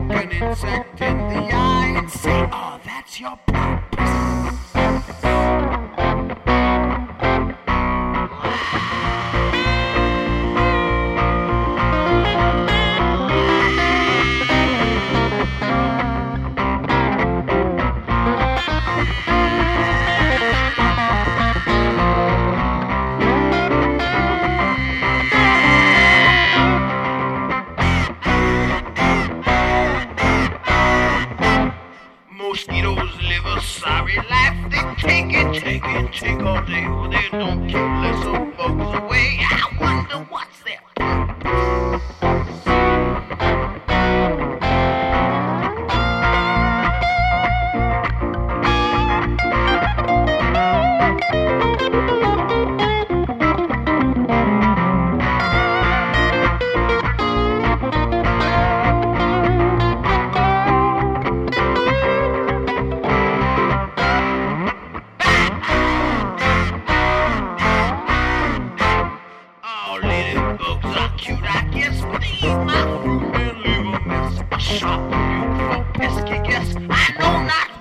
poke an insect in the eye and say, oh, that's your purpose. Mosquitoes live a sorry life. They take all day. Well, they don't kill less of bugs away. I wonder what's their bugs are cute, I guess, but they eat my fruit and leave a mess. A sharp, beautiful, pesky guess. I know not